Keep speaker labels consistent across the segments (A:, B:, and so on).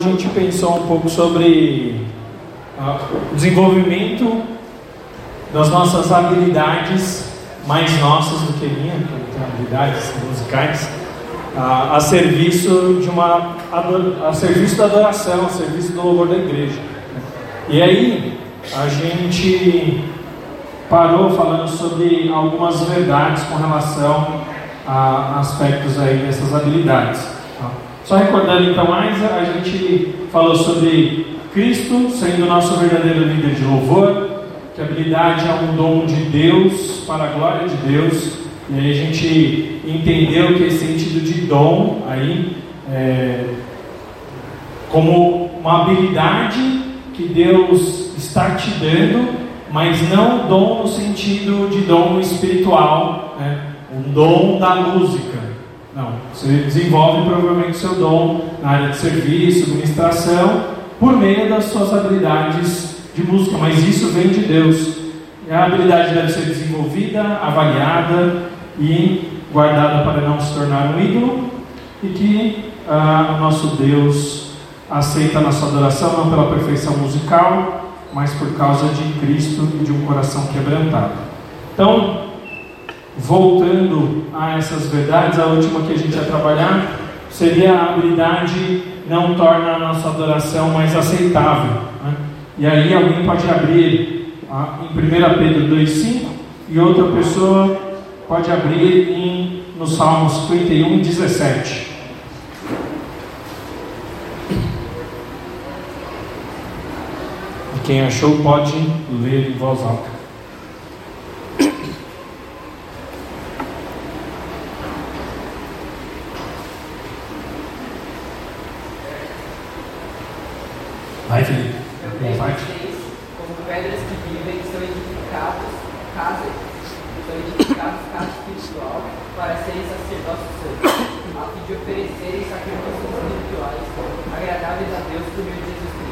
A: A gente pensou um pouco sobre o desenvolvimento das nossas habilidades, mais nossas do que minha, que eu tenho habilidades musicais, a serviço da adoração, a serviço do louvor da igreja. E aí a gente parou falando sobre algumas verdades com relação a aspectos aí dessas habilidades. Só recordando então mais, a gente falou sobre Cristo sendo o nosso verdadeiro líder de louvor, que a habilidade é um dom de Deus para a glória de Deus. E aí a gente entendeu que esse sentido de dom aí como uma habilidade que Deus está te dando, mas não dom no sentido de dom espiritual, né? Um dom da música. Não, você desenvolve provavelmente seu dom na área de serviço, administração, por meio das suas habilidades de música, mas isso vem de Deus. E a habilidade deve ser desenvolvida, avaliada e guardada para não se tornar um ídolo, e que o nosso Deus aceita a nossa adoração não pela perfeição musical, mas por causa de Cristo e de um coração quebrantado. Então, voltando a essas verdades, a última que a gente ia trabalhar seria a habilidade não torna a nossa adoração mais aceitável, né? E aí alguém pode abrir em 1 Pedro 2,5 e outra pessoa pode abrir no Salmos 51:17. E quem achou pode ler em voz alta. Vai, Felipe.
B: Como pedras que vivem, são edificados casa espiritual para serem sacerdócios santos, a fim de oferecerem sacrifícios espirituais agradáveis a Deus por meio de Jesus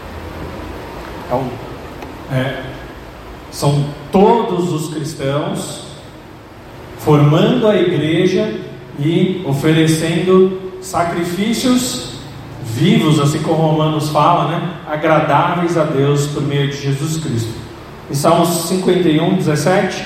B: Cristo.
A: Então, são todos os cristãos formando a igreja e oferecendo sacrifícios vivos, assim como Romanos fala, né? Agradáveis a Deus por meio de Jesus Cristo. Em Salmos 51:17.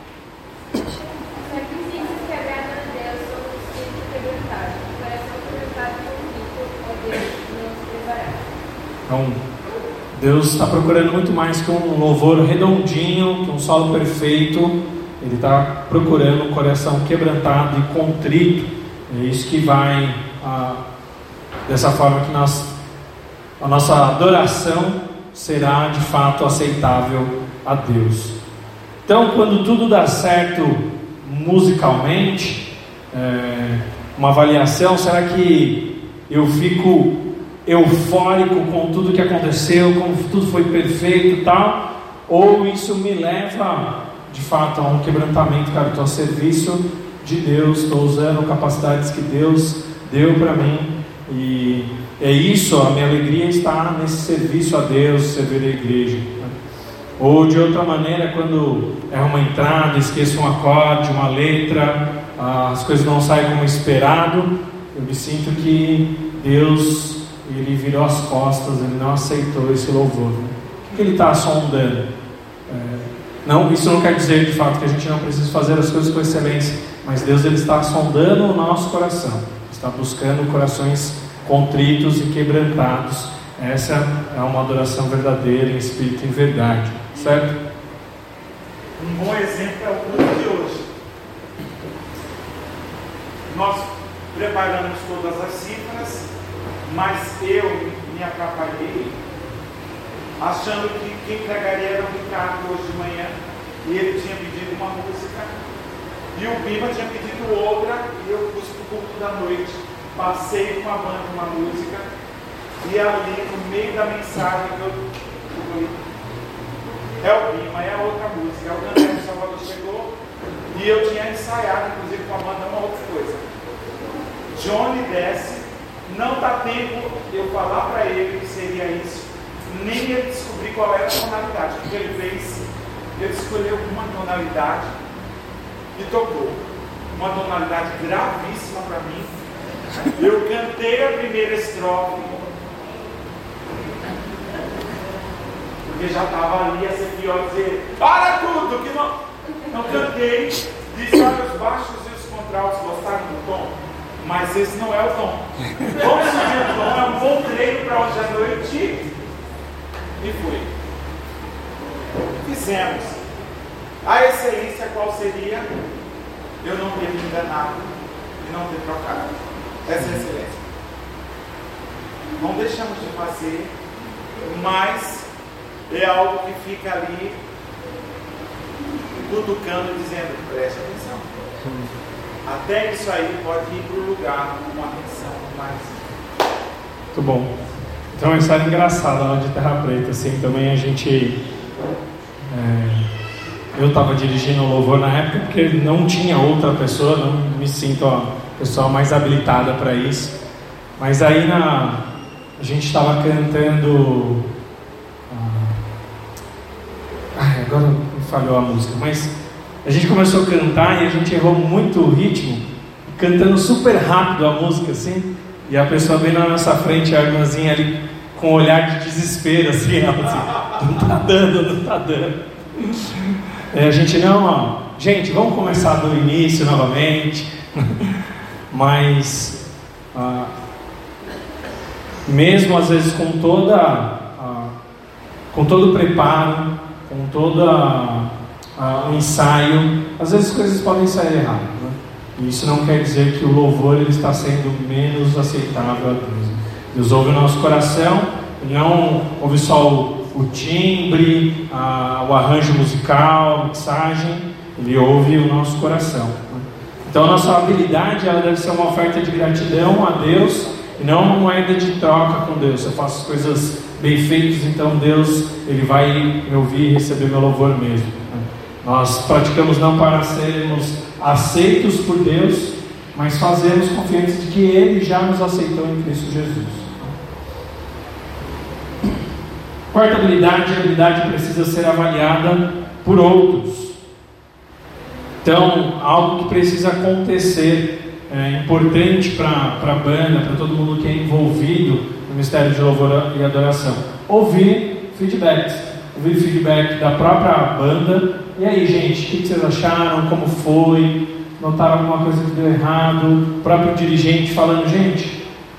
A: Então, Deus está procurando muito mais que um louvor redondinho, que um solo perfeito. Ele está procurando um coração quebrantado e contrito. É isso que vai dessa forma que a nossa adoração será de fato aceitável a Deus. Então, quando tudo dá certo musicalmente, uma avaliação, será que eu fico eufórico com tudo que aconteceu, como tudo foi perfeito e tal? Ou isso me leva de fato a um quebrantamento? Cara, estou a serviço de Deus, estou usando capacidades que Deus deu para mim. E é isso, a minha alegria está nesse serviço a Deus, servir a igreja. Ou de outra maneira, quando é uma entrada, esqueço um acorde, uma letra, as coisas não saem como esperado, eu me sinto que Deus, ele virou as costas, ele não aceitou esse louvor. O que ele está sondando? Não, isso não quer dizer de fato que a gente não precisa fazer as coisas com excelência, mas Deus, ele está sondando o nosso coração. Está buscando corações contritos e quebrantados. Essa é uma adoração verdadeira em espírito e em verdade, certo?
C: Um bom exemplo é o culto de hoje. Nós preparamos todas as cifras, mas eu me atrapalhei achando que quem pregaria era o Ricardo hoje de manhã, e ele tinha pedido uma música e o Bima tinha pedido outra, e eu pus para o culto da noite. Passei com a banda uma música, e ali no meio da mensagem eu falei, é o Bima, é a outra música. O Daniel Salvador chegou e eu tinha ensaiado, inclusive com a banda, uma outra coisa. Johnny desce, não dá tempo de eu falar para ele que seria isso, nem ele descobrir qual era a tonalidade. O que ele fez? Ele escolheu uma tonalidade e tocou. Uma tonalidade gravíssima para mim. Eu cantei a primeira estrofe porque já estava ali a ser pior dizer, para tudo, que não cantei, disse, olha, os baixos e os contraltos gostaram do tom, mas esse não é o tom. Vamos subir o tom, é um bom treino para hoje à noite. E fui. Fizemos. A excelência qual seria? Eu não ter me enganado e não ter trocado. Essa é a excelência. Não deixamos de fazer, mas é algo que fica ali cutucando e dizendo, preste atenção. Até isso aí pode ir para o lugar com uma atenção mais.
A: Muito bom. Então uma história engraçada lá de Terra Preta, assim, também a gente... eu estava dirigindo o louvor na época porque não tinha outra pessoa, não me sinto a pessoa mais habilitada para isso. Mas aí a gente estava cantando... agora me falhou a música, mas a gente começou a cantar e a gente errou muito o ritmo, cantando super rápido a música, assim, e a pessoa bem na nossa frente, a irmãzinha ali, com um olhar de desespero, assim, ela assim, não tá dando. A gente, gente, vamos começar do início novamente, mas, mesmo às vezes com todo o preparo, com todo o ensaio, às vezes as coisas podem sair erradas, né? E isso não quer dizer que o louvor ele está sendo menos aceitável a Deus. Deus ouve o nosso coração, não ouve só o timbre, o arranjo musical, a mixagem, ele ouve o nosso coração. Então a nossa habilidade ela deve ser uma oferta de gratidão a Deus e não uma moeda de troca com Deus. Eu faço as coisas bem feitas, então Deus ele vai me ouvir e receber meu louvor mesmo. Nós praticamos não para sermos aceitos por Deus, mas fazemos confiança de que Ele já nos aceitou em Cristo Jesus. Quarta habilidade, a habilidade precisa ser avaliada por outros. Então, algo que precisa acontecer, é importante para a banda, para todo mundo que é envolvido no Ministério de Louvor e Adoração. Ouvir feedbacks da própria banda. E aí, gente, o que vocês acharam? Como foi? Notaram alguma coisa que deu errado? O próprio dirigente falando, gente,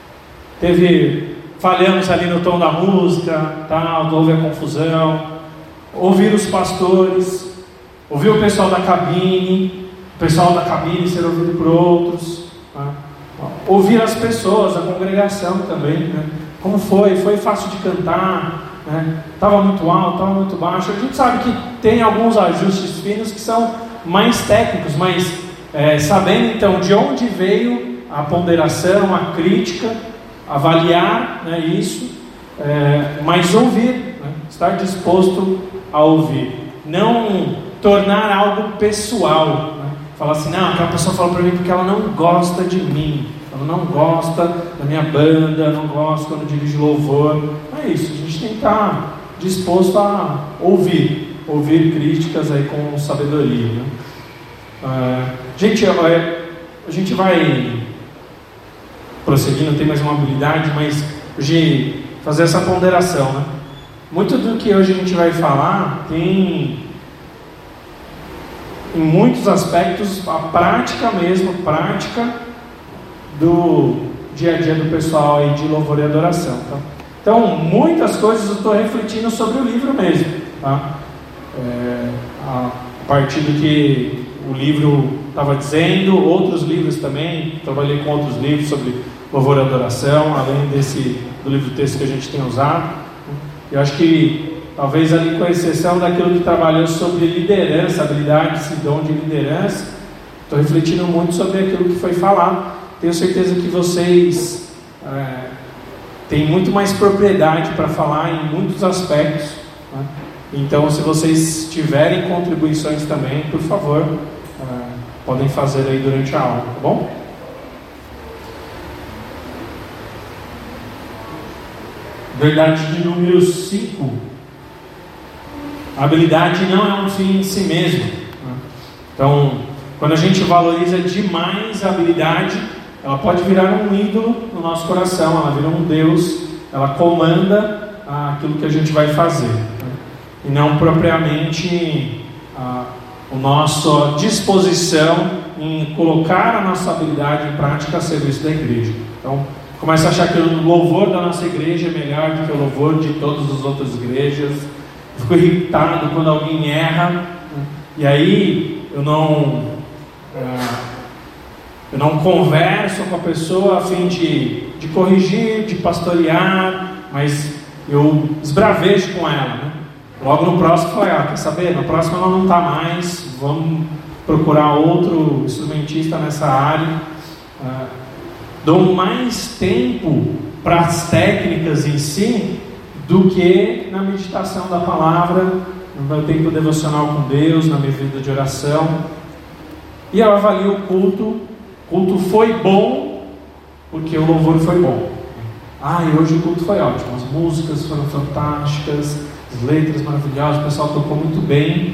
A: falhamos ali no tom da música, tal, houve a confusão. Ouvir os pastores, ouvir o pessoal da cabine, ser ouvido por outros, tá? Ouvir as pessoas, a congregação também, né? Como foi? Foi fácil de cantar? Estava muito alto, estava muito baixo. A gente sabe que tem alguns ajustes finos que são mais técnicos, mas sabendo então de onde veio a ponderação, a crítica, avaliar, né, isso, mas ouvir, né, estar disposto a ouvir, não tornar algo pessoal, né? Falar assim, não, aquela pessoa falou para mim porque ela não gosta de mim, ela não gosta da minha banda, não gosta quando dirijo louvor. Não é isso, a gente tem que estar disposto a ouvir críticas aí com sabedoria, né? A gente vai prosseguindo, tem mais uma habilidade, mas hoje fazer essa ponderação, né? Muito do que hoje a gente vai falar tem, em muitos aspectos, a prática do dia a dia do pessoal aí de louvor e adoração, tá? Então, muitas coisas eu estou refletindo sobre o livro mesmo, tá? A partir do que o livro estava dizendo, outros livros também, trabalhei com outros livros sobre louvor e adoração, além do livro texto que a gente tem usado. Eu acho que, talvez ali com exceção daquilo que trabalhou sobre liderança, habilidade, esse dom de liderança, estou refletindo muito sobre aquilo que foi falado. Tenho certeza que vocês têm muito mais propriedade para falar em muitos aspectos, né? Então, se vocês tiverem contribuições também, por favor, podem fazer aí durante a aula, tá bom? Verdade de número 5. A habilidade não é um fim em si mesmo, né? Então, quando a gente valoriza demais a habilidade, ela pode virar um ídolo no nosso coração, ela vira um Deus, ela comanda aquilo que a gente vai fazer, né? e não propriamente a nossa disposição em colocar a nossa habilidade em prática a serviço da igreja. Então, começa a achar que o louvor da nossa igreja é melhor do que o louvor de todas as outras igrejas. Fico irritado quando alguém erra, e aí eu não converso com a pessoa a fim de corrigir, de pastorear, mas eu esbravejo com ela, né? Logo no próximo eu falei, quer saber? No próximo ela não está mais, vamos procurar outro instrumentista nessa área. Dou mais tempo para as técnicas em si do que na meditação da palavra, no meu tempo devocional com Deus, na minha vida de oração. E eu avalio o culto. O culto foi bom porque o louvor foi bom. E hoje o culto foi ótimo, as músicas foram fantásticas, as letras maravilhosas, o pessoal tocou muito bem.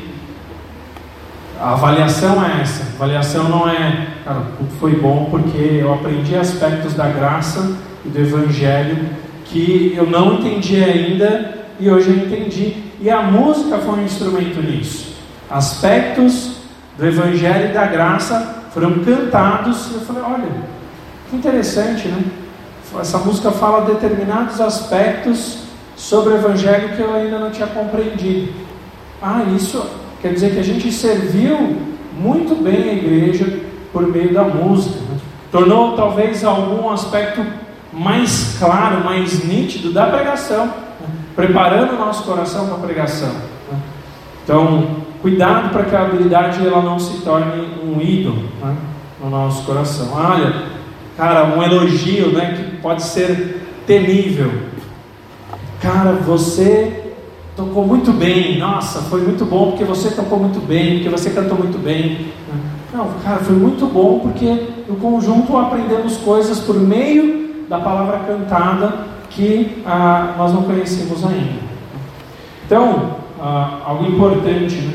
A: A avaliação é essa. A avaliação não é, o culto foi bom porque eu aprendi aspectos da graça e do evangelho que eu não entendi ainda e hoje eu entendi. E a música foi um instrumento nisso. Aspectos do evangelho e da graça foram cantados e eu falei, olha, que interessante, né? Essa música fala determinados aspectos sobre o evangelho que eu ainda não tinha compreendido. Isso quer dizer que a gente serviu muito bem a igreja por meio da música, né? Tornou talvez algum aspecto mais claro, mais nítido da pregação, né? Preparando o nosso coração para a pregação, né? Então, cuidado para que a habilidade ela não se torne um ídolo, né, no nosso coração. Olha, cara, um elogio, né, que pode ser temível. Cara, você tocou muito bem. Nossa, foi muito bom porque você tocou muito bem, porque você cantou muito bem. Não, cara, foi muito bom porque no conjunto aprendemos coisas por meio da palavra cantada que nós não conhecemos ainda. Então, algo importante, né?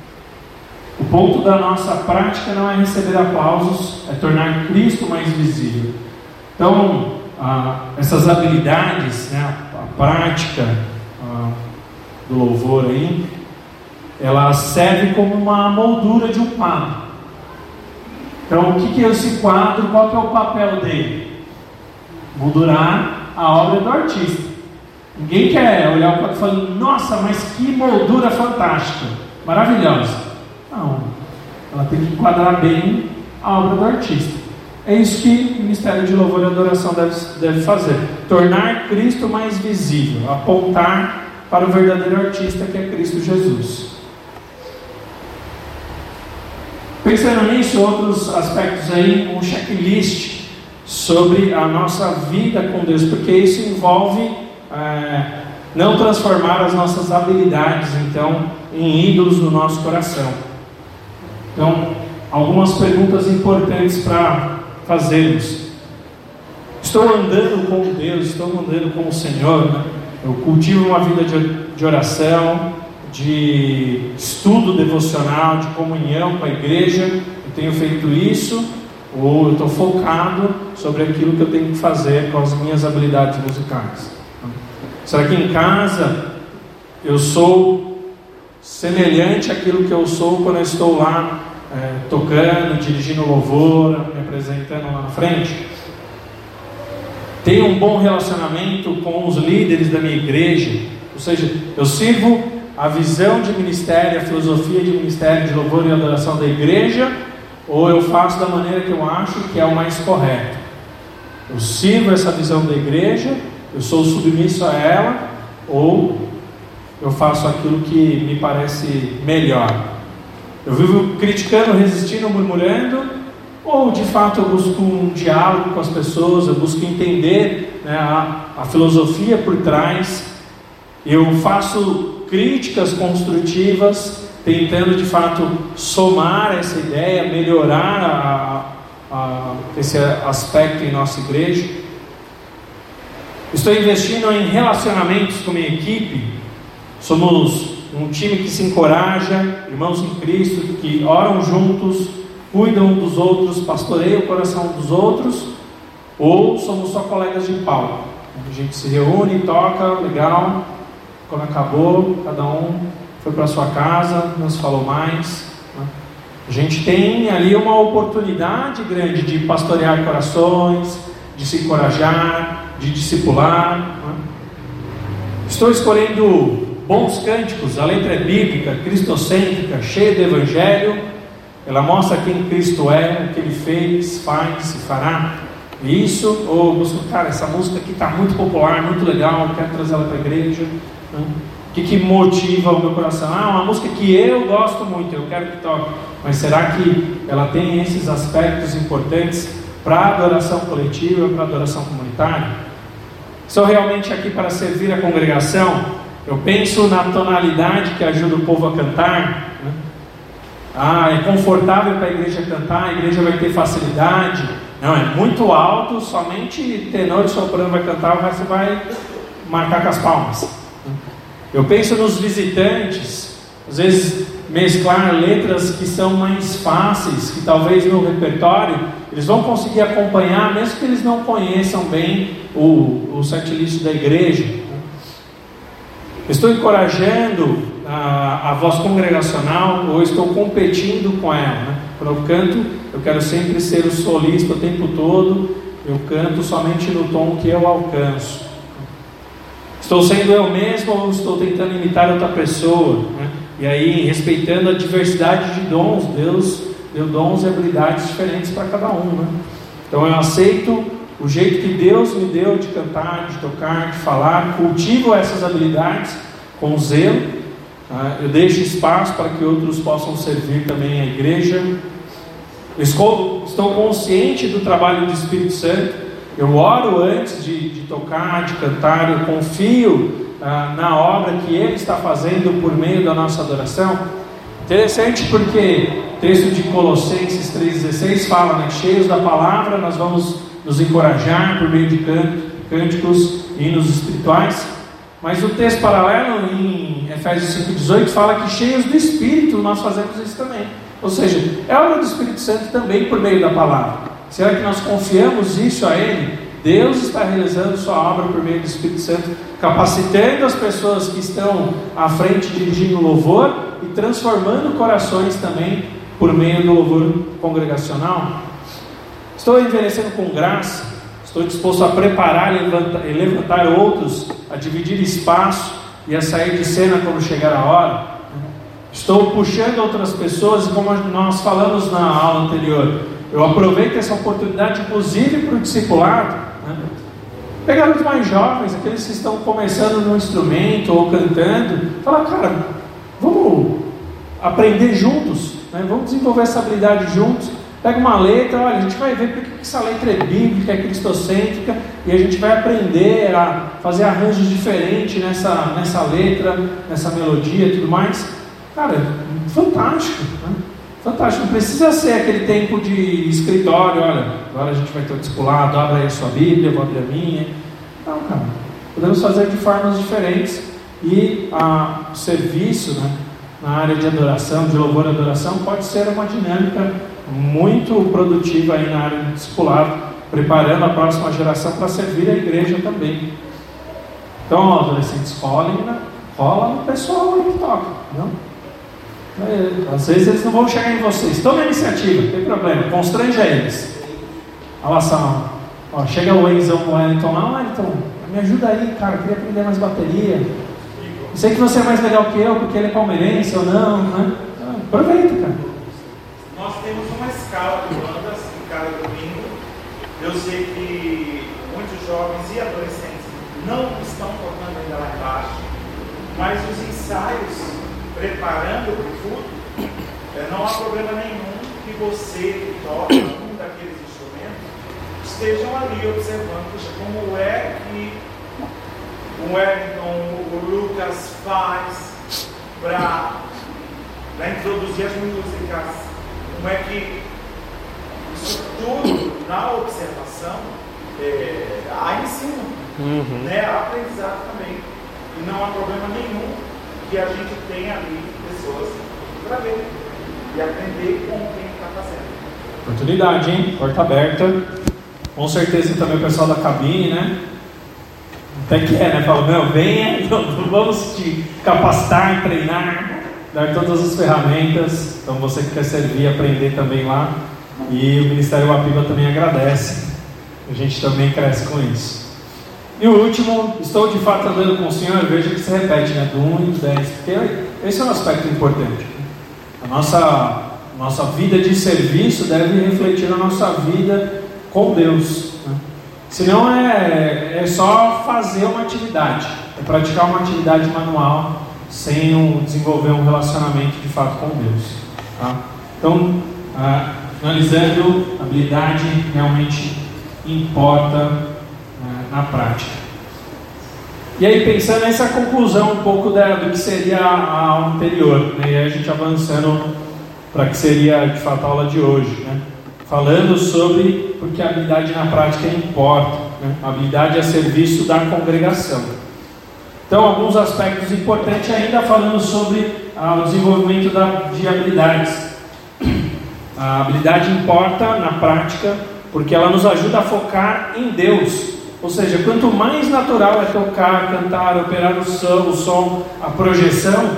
A: O ponto da nossa prática não é receber aplausos, é tornar Cristo mais visível. Então, essas habilidades, né, a prática do louvor aí, ela serve como uma moldura de um quadro. Então, o que é esse quadro? Qual que é o papel dele? Moldurar a obra do artista. Ninguém quer olhar o quadro e falar, nossa, mas que moldura fantástica, maravilhosa. Não, ela tem que enquadrar bem a obra do artista. É isso que o Ministério de Louvor e Adoração deve fazer. Tornar Cristo mais visível, apontar para o verdadeiro artista que é Cristo Jesus. Pensando nisso, outros aspectos aí, um checklist sobre a nossa vida com Deus, porque isso envolve não transformar as nossas habilidades, então, em ídolos no nosso coração. Então, algumas perguntas importantes para fazermos. Estou andando com Deus, estou andando com o Senhor, né? Eu cultivo uma vida de oração, de estudo devocional, de comunhão com a igreja. Eu tenho feito isso, ou eu estou focado sobre aquilo que eu tenho que fazer com as minhas habilidades musicais. Será que em casa eu sou semelhante àquilo que eu sou quando eu estou lá tocando, dirigindo louvor, me apresentando lá na frente? Tenho um bom relacionamento com os líderes da minha igreja, ou seja, eu sirvo a visão de ministério, a filosofia de ministério de louvor e adoração da igreja, ou eu faço da maneira que eu acho que é o mais correto? Eu sirvo essa visão da igreja, eu sou submisso a ela, ou eu faço aquilo que me parece melhor? Eu vivo criticando, resistindo, murmurando, ou de fato eu busco um diálogo com as pessoas, eu busco entender, né, a filosofia por trás, eu faço críticas construtivas, tentando de fato somar essa ideia, melhorar esse aspecto em nossa igreja. Estou investindo em relacionamentos com minha equipe. Somos um time que se encoraja, irmãos em Cristo, que oram juntos, cuidam um dos outros, pastoreiam o coração dos outros, ou somos só colegas de palco? A gente se reúne, toca, legal, quando acabou, cada um foi para sua casa, não se falou mais, né? A gente tem ali uma oportunidade grande de pastorear corações, de se encorajar, de discipular, né? Estou escolhendo bons cânticos, a letra é bíblica, cristocêntrica, cheia de evangelho. Ela mostra quem Cristo é, o que Ele fez, faz e fará. E isso, ou busco, cara, essa música aqui está muito popular, muito legal, eu quero trazer ela para a igreja, né? O que motiva o meu coração? Uma música que eu gosto muito, eu quero que toque. Mas será que ela tem esses aspectos importantes para a adoração coletiva, para a adoração comunitária? Estou realmente aqui para servir a congregação? Eu penso na tonalidade que ajuda o povo a cantar, né? É confortável para a igreja cantar, a igreja vai ter facilidade. Não, é muito alto, somente tenor e soprano vai cantar, o resto vai marcar com as palmas. Eu penso nos visitantes, às vezes mesclar letras que são mais fáceis, que talvez no repertório eles vão conseguir acompanhar, mesmo que eles não conheçam bem o setlist da igreja. Estou encorajando a voz congregacional ou estou competindo com ela, né? Quando eu canto, eu quero sempre ser o solista o tempo todo, eu canto somente no tom que eu alcanço. Estou sendo eu mesmo ou estou tentando imitar outra pessoa, né? E aí, respeitando a diversidade de dons, Deus deu dons e habilidades diferentes para cada um, né? Então eu aceito o jeito que Deus me deu de cantar, de tocar, de falar, cultivo essas habilidades com zelo, eu deixo espaço para que outros possam servir também a igreja. Estou consciente do trabalho do Espírito Santo, eu oro antes de tocar, de cantar, eu confio na obra que Ele está fazendo por meio da nossa adoração. Interessante porque o texto de Colossenses 3,16 fala, né, cheios da palavra, nós vamos nos encorajar por meio de cânticos e hinos espirituais. Mas o texto paralelo em Efésios 5,18 fala que cheios do Espírito nós fazemos isso também. Ou seja, é a obra do Espírito Santo também por meio da palavra. Será que nós confiamos isso a Ele? Deus está realizando sua obra por meio do Espírito Santo, capacitando as pessoas que estão à frente dirigindo o louvor e transformando corações também por meio do louvor congregacional. Estou envelhecendo com graça, estou disposto a preparar e levantar outros, a dividir espaço e a sair de cena quando chegar a hora. Estou puxando outras pessoas, e como nós falamos na aula anterior, eu aproveito essa oportunidade, inclusive para o discipulado, né? Pegar os mais jovens, aqueles que estão começando no instrumento ou cantando, falar, cara, vamos aprender juntos, né? Vamos desenvolver essa habilidade juntos. Pega uma letra, olha, a gente vai ver porque essa letra é bíblica, é cristocêntrica, e a gente vai aprender a fazer arranjos diferentes nessa letra, nessa melodia e tudo mais. Cara, fantástico, né? Fantástico, não precisa ser aquele tempo de escritório, olha, agora a gente vai ter o discipulado, abre aí a sua Bíblia, vou abrir a minha. Não, cara, podemos fazer de formas diferentes, e o serviço, né, na área de adoração, de louvor e adoração, pode ser uma dinâmica muito produtiva aí na área do discipulado, preparando a próxima geração para servir a igreja também. Então, adolescentes, rola no pessoal aí que toca, não? Às vezes eles não vão chegar em vocês. Tome a iniciativa, não tem problema, constranja eles. Olha só, chega o Wellington lá, Wellington, me ajuda aí, cara, eu queria aprender mais bateria. Eu sei que você é mais legal que eu, porque ele é palmeirense ou não, né? Aproveita, cara.
C: Nós temos uma escala de bandas em cada domingo. Eu sei que muitos jovens e adolescentes não estão tocando ainda lá embaixo, mas os ensaios preparando o culto, não há problema nenhum que você que toca um daqueles instrumentos estejam ali observando como é que o Wellington, o Lucas faz para introduzir as músicas, como é que isso tudo na observação há ensino, né? Há aprendizado também, e não há problema nenhum que a gente tenha ali pessoas para ver e aprender com quem está fazendo.
A: Oportunidade, hein? Porta aberta. Com certeza também o pessoal da cabine, né? Até que né? Fala, meu, venha, vamos te capacitar, treinar, dar todas as ferramentas. Então você que quer servir, aprender também lá. E o Ministério Apiba também agradece. A gente também cresce com isso. E o último, estou de fato andando com o Senhor. Veja que se repete, né? Do 1 e do 10. Porque esse é um aspecto importante. A nossa vida de serviço deve refletir na nossa vida com Deus, né? Senão é só fazer uma atividade, é praticar uma atividade manual sem desenvolver um relacionamento de fato com Deus, tá? Então, finalizando, a habilidade realmente importa na prática. E aí, pensando nessa conclusão um pouco do que seria a aula anterior, né? E aí a gente avançando para que seria de fato a aula de hoje, né? Falando sobre porque a habilidade na prática importa, né? A habilidade a serviço da congregação. Então, alguns aspectos importantes ainda falando sobre o desenvolvimento de habilidades. A habilidade importa na prática porque ela nos ajuda a focar em Deus. Ou seja, quanto mais natural é tocar, cantar, operar o som, a projeção,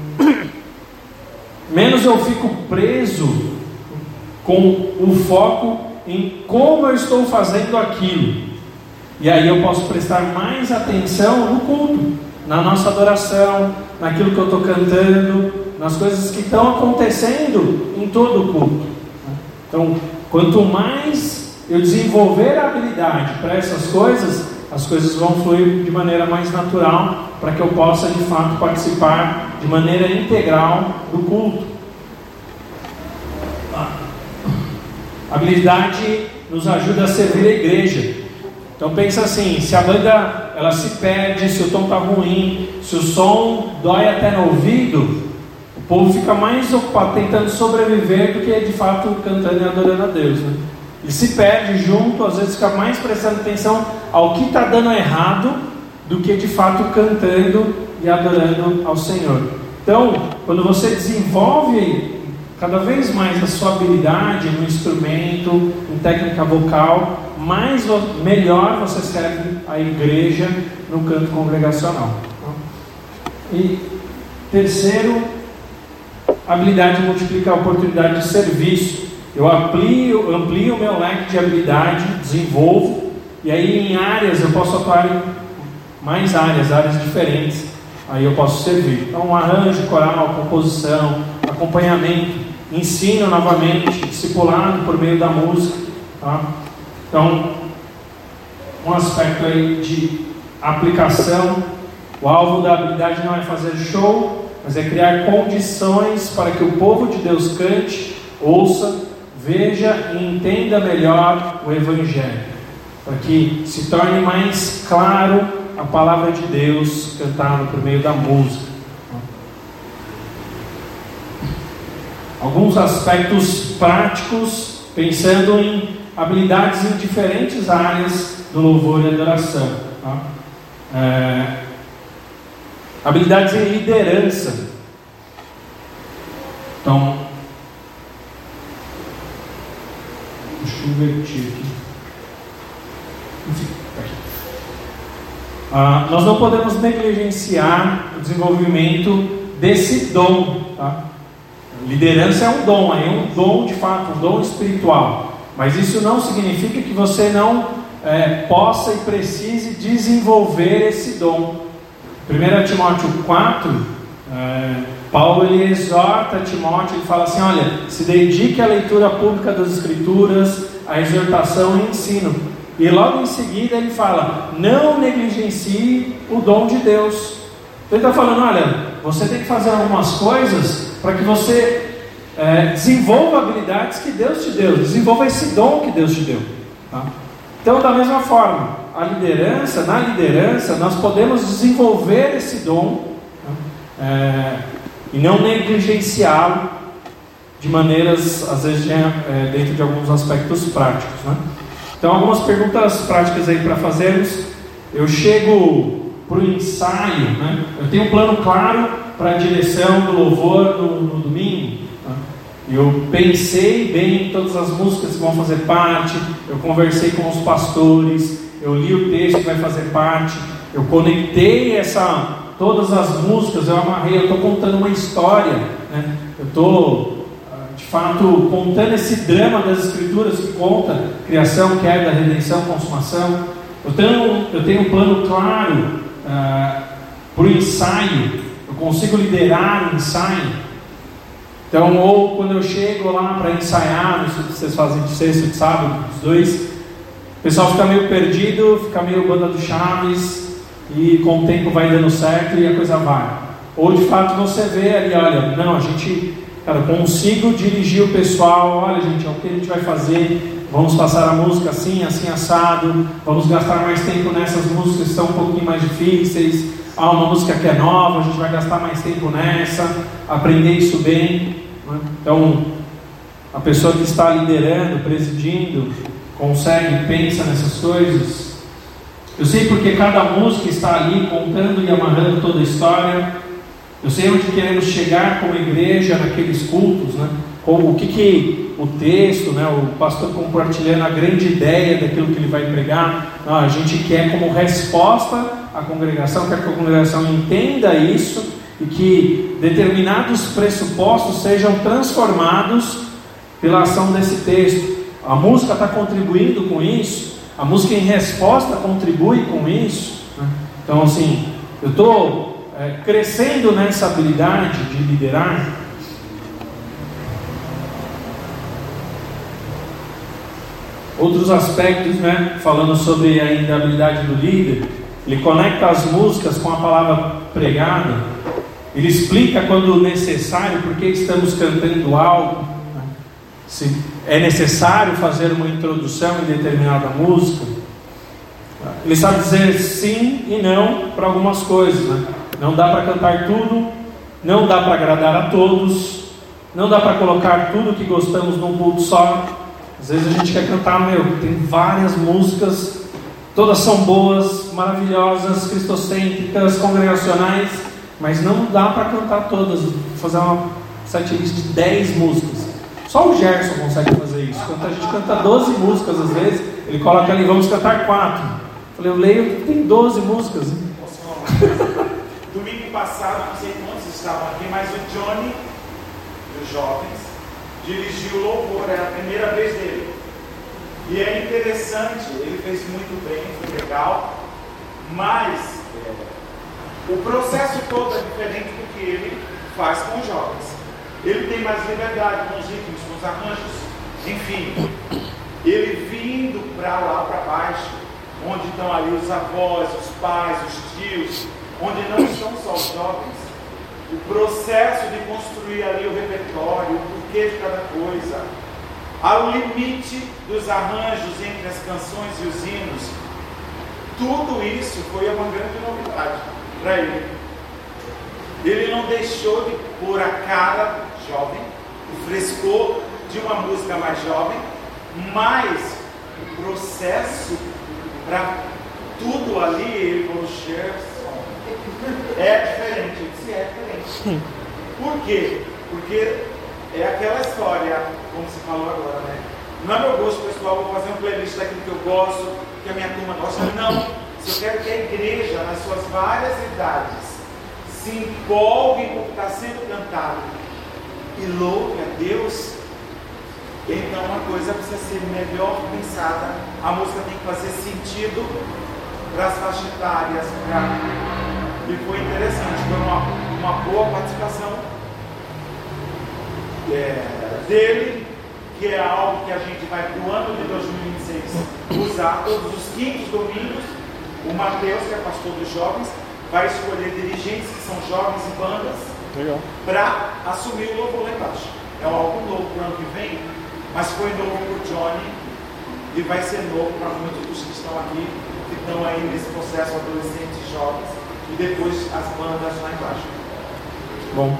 A: menos eu fico preso com o foco em como eu estou fazendo aquilo. E aí eu posso prestar mais atenção no culto, na nossa adoração, naquilo que eu estou cantando, nas coisas que estão acontecendo em todo o culto. Então, quanto mais eu desenvolver a habilidade para essas coisas, as coisas vão fluir de maneira mais natural, para que eu possa de fato participar de maneira integral do culto. A habilidade nos ajuda a servir a igreja. Então pensa assim, se a banda ela se perde, se o tom está ruim, se o som dói até no ouvido, o povo fica mais ocupado tentando sobreviver do que de fato cantando e adorando a Deus, né? E se perde junto, às vezes fica mais prestando atenção ao que está dando errado do que de fato cantando e adorando ao Senhor. Então, quando você desenvolve cada vez mais a sua habilidade no instrumento, em técnica vocal, melhor você serve a igreja no canto congregacional. E terceiro, a habilidade multiplica a oportunidade de serviço. Eu amplio o meu leque de habilidade, desenvolvo, e aí em áreas eu posso atuar em mais áreas diferentes. Aí eu posso servir. Então, arranjo, coral, composição, acompanhamento, ensino novamente, discipulado por meio da música, tá? Então, um aspecto aí de aplicação. O alvo da habilidade não é fazer show, mas é criar condições para que o povo de Deus cante, ouça, veja e entenda melhor o Evangelho, para que se torne mais claro a palavra de Deus cantada por meio da música. Alguns aspectos práticos, pensando em habilidades em diferentes áreas do louvor e adoração, tá? Habilidades em liderança. Então, deixa eu invertir aqui. Nós não podemos negligenciar o desenvolvimento desse dom, tá? Liderança é um dom de fato, um dom espiritual. Mas isso não significa que você não possa e precise desenvolver esse dom. 1 Timóteo 4, Paulo ele exorta Timóteo, ele fala assim: olha, se dedique à leitura pública das Escrituras, à exortação e ensino. E logo em seguida ele fala: não negligencie o dom de Deus. Então ele está falando: olha, você tem que fazer algumas coisas para que você desenvolva habilidades que Deus te deu, desenvolva esse dom que Deus te deu, tá? Então, da mesma forma, na liderança, nós podemos desenvolver esse dom, e não negligenciá-lo de maneiras, às vezes, dentro de alguns aspectos práticos, né? Então, algumas perguntas práticas aí para fazermos. Eu chego para o ensaio, né? Eu tenho um plano claro para a direção do louvor no domingo, né? Eu pensei bem em todas as músicas que vão fazer parte, eu conversei com os pastores, eu li o texto que vai fazer parte, Eu conectei todas as músicas, eu amarrei, eu estou contando uma história, né? Eu estou, de fato, contando esse drama das Escrituras que conta criação, queda, redenção, consumação. Eu tenho um plano claro para o ensaio. Eu consigo liderar o ensaio. Então, ou quando eu chego lá para ensaiar, isso que vocês fazem de sexta e de sábado, os dois, o pessoal fica meio perdido, fica meio banda do Chaves, e com o tempo vai dando certo e a coisa vai. Ou de fato você vê ali, olha, não, eu consigo dirigir o pessoal, olha gente, é o que a gente vai fazer, vamos passar a música assim, assim assado, vamos gastar mais tempo nessas músicas que são um pouquinho mais difíceis, uma música que é nova, a gente vai gastar mais tempo nessa, aprender isso bem, né? Então, a pessoa que está liderando, presidindo, consegue, pensa nessas coisas. Eu sei porque cada música está ali contando e amarrando toda a história. Eu sei onde queremos chegar como igreja naqueles cultos, né? O que o texto, né? O pastor compartilhando a grande ideia daquilo que ele vai pregar. A gente quer como resposta à congregação, quer que a congregação entenda isso e que determinados pressupostos sejam transformados pela ação desse texto. A música está contribuindo com isso, a música em resposta contribui com isso, né? Então assim, eu estou crescendo nessa habilidade de liderar. Outros aspectos, né, falando sobre ainda a habilidade do líder, ele conecta as músicas com a palavra pregada, ele explica quando necessário, porque estamos cantando algo, né? Se é necessário fazer uma introdução em determinada música, ele sabe dizer sim e não para algumas coisas, né? Não dá para cantar tudo, não dá para agradar a todos, não dá para colocar tudo que gostamos num culto só. Às vezes a gente quer cantar, tem várias músicas, todas são boas, maravilhosas, cristocêntricas, congregacionais, mas não dá para cantar todas, fazer uma setlist de 10 músicas. Só o Gerson consegue fazer isso. Quando a gente canta 12 músicas às vezes, ele coloca ali, vamos cantar 4. Eu leio, tem 12 músicas.
C: Domingo passado, não sei quantos estavam aqui, mas o Johnny, dos jovens, dirigiu o louvor, é a primeira vez dele. E é interessante, ele fez muito bem, foi legal, mas o processo todo é diferente do que ele faz com os jovens. Ele tem mais liberdade com os ritmos, com os arranjos, enfim. Ele vindo para lá, para baixo, onde estão ali os avós, os pais, os tios, onde não estão só os jovens, o processo de construir ali o repertório, o porquê de cada coisa, ao limite dos arranjos entre as canções e os hinos, tudo isso foi uma grande novidade para ele. Ele não deixou de pôr a cara jovem, o frescor de uma música mais jovem, mas o processo para tudo ali, ele falou, Gerson, é diferente. Eu disse, é diferente. Por quê? Porque é aquela história, como você falou agora, né? Não é meu gosto pessoal, vou fazer um playlist daquilo que eu gosto, que a minha turma gosta. Não. Se eu quero que a igreja, nas suas várias idades, se empolgue com o que está sendo cantado e louve a Deus, então uma coisa precisa ser melhor pensada. A música tem que fazer sentido para as faixas etárias. E foi interessante, foi uma boa participação dele, que é algo que a gente vai para o ano de 2026 usar todos os quintos domingos. O Mateus, que é pastor dos jovens, vai escolher dirigentes que são jovens e bandas para assumir o louvor lá embaixo. É algo novo para o ano que vem, mas foi novo para o Johnny e vai ser novo para muitos dos que estão aqui, que estão aí nesse processo, adolescentes e jovens, e depois as bandas lá embaixo.
A: Bom,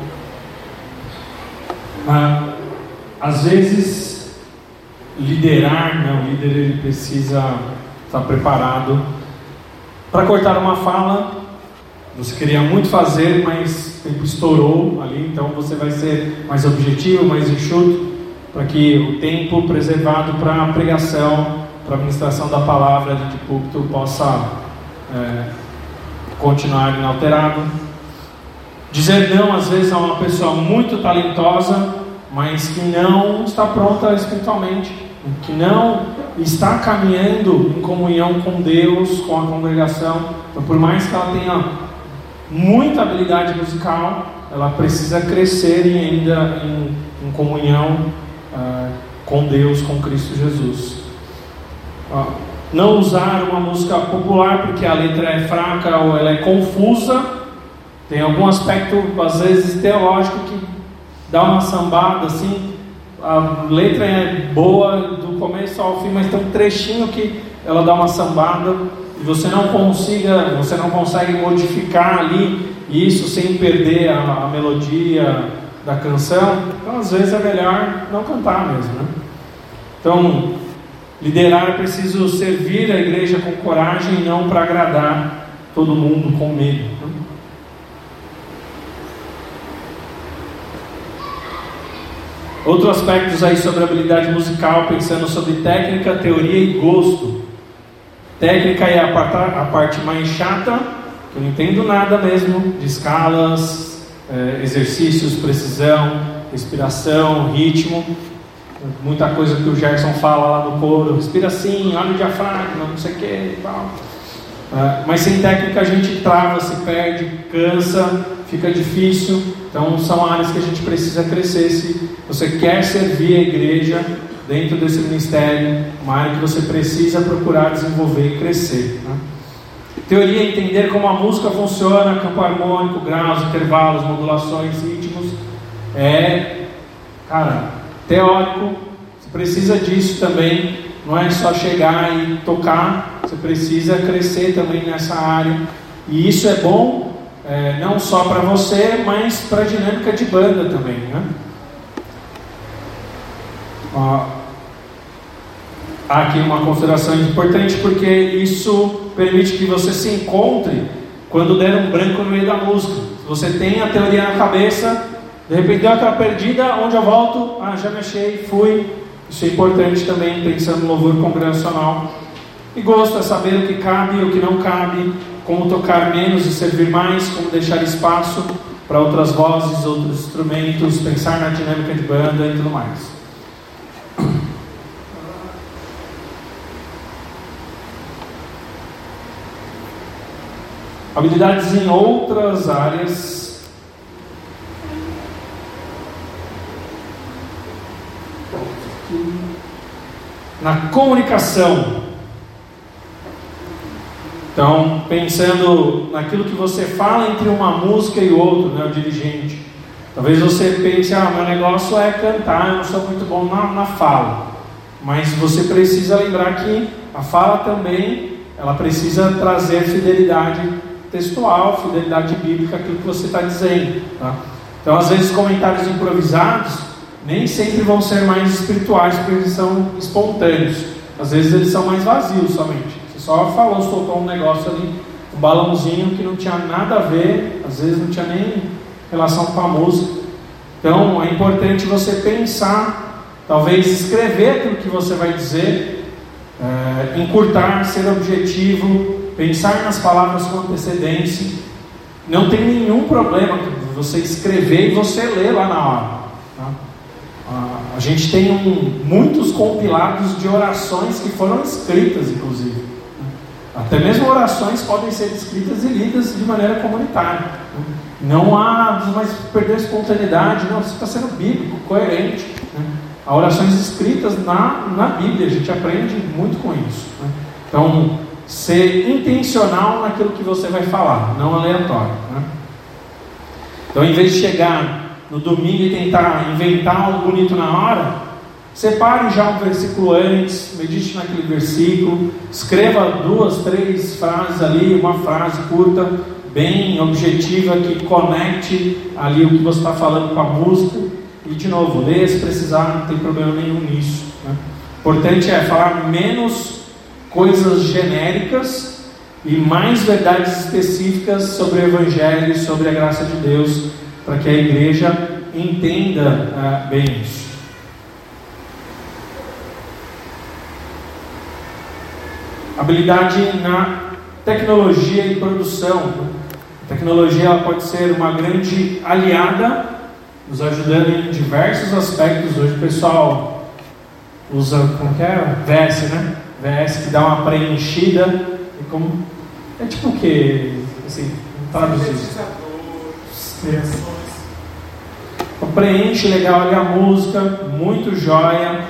A: às vezes liderar, né, o líder ele precisa estar preparado para cortar uma fala. Você queria muito fazer, mas o tempo estourou ali, então você vai ser mais objetivo, mais enxuto, para que o tempo preservado para a pregação, para a ministração da palavra de púlpito possa continuar inalterado. Dizer não, às vezes, a uma pessoa muito talentosa, mas que não está pronta espiritualmente, que não está caminhando em comunhão com Deus, com a congregação. Então, por mais que ela tenha muita habilidade musical, ela precisa crescer ainda em comunhão com Deus, com Cristo Jesus. Não usar uma música popular porque a letra é fraca ou ela é confusa. Tem algum aspecto, às vezes, teológico que dá uma sambada, assim. A letra é boa do começo ao fim, mas tem um trechinho que ela dá uma sambada e você não consegue modificar ali isso sem perder a melodia da canção. Então, às vezes, é melhor não cantar mesmo, né? Então, liderar é preciso servir a igreja com coragem e não para agradar todo mundo com medo, né? Outros aspectos aí sobre habilidade musical, pensando sobre técnica, teoria e gosto. Técnica é a parte mais chata, que eu não entendo nada mesmo, de escalas, exercícios, precisão, respiração, ritmo. Muita coisa que o Gerson fala lá no coro, respira assim, olha o diafragma, não sei o que e tal. Mas sem técnica a gente trava, se perde, cansa, fica difícil. Então são áreas que a gente precisa crescer. Se você quer servir a igreja dentro desse ministério, uma área que você precisa procurar desenvolver e crescer, né? Teoria é entender como a música funciona, campo harmônico, graus, intervalos, modulações, ritmos. Teórico, você precisa disso também. Não é só chegar e tocar, você precisa crescer também nessa área. E isso é bom, não só para você, mas para a dinâmica de banda também, né? Há aqui uma consideração importante, porque isso permite que você se encontre quando der um branco no meio da música. Se você tem a teoria na cabeça, de repente deu aquela perdida, onde eu volto? Já me achei, fui. Isso é importante também, pensando no louvor congregacional. E gosto é saber o que cabe e o que não cabe, como tocar menos e servir mais, como deixar espaço para outras vozes, outros instrumentos, pensar na dinâmica de banda e tudo mais. Habilidades em outras áreas. Na comunicação. Então, pensando naquilo que você fala entre uma música e outra, né, o dirigente. Talvez você pense, meu negócio é cantar, eu não sou muito bom na fala. Mas você precisa lembrar que a fala também, ela precisa trazer fidelidade textual, fidelidade bíblica, aquilo que você está dizendo, tá? Então, às vezes, comentários improvisados nem sempre vão ser mais espirituais, porque eles são espontâneos. Às vezes eles são mais vazios somente. Você só falou, soltou um negócio ali, um balãozinho que não tinha nada a ver, às vezes não tinha nem relação com a música. Então é importante você pensar, talvez escrever aquilo que você vai dizer, encurtar, ser objetivo, pensar nas palavras com antecedência. Não tem nenhum problema você escrever e você ler lá na hora, tá? A gente tem muitos compilados de orações que foram escritas, inclusive. Até mesmo orações podem ser escritas e lidas de maneira comunitária. Não há, mas perder a espontaneidade. Não, você está sendo bíblico, coerente. Há orações escritas na Bíblia, a gente aprende muito com isso. Então, ser intencional naquilo que você vai falar, não aleatório. Então, em vez de chegar no domingo e tentar inventar algo bonito na hora, separe já um versículo antes, medite naquele versículo, escreva 2, 3 frases ali, uma frase curta, bem objetiva, que conecte ali o que você está falando com a música. E de novo, leia se precisar, não tem problema nenhum nisso, né? O importante é falar menos coisas genéricas e mais verdades específicas sobre o Evangelho, sobre a graça de Deus, para que a igreja entenda bem isso. Habilidade na tecnologia e produção. A tecnologia ela pode ser uma grande aliada, nos ajudando em diversos aspectos. Hoje o pessoal usa, como que é? VS, né? VS que dá uma preenchida. E como, é tipo o que? Assim, traduzir. Preenche legal ali a música, muito jóia.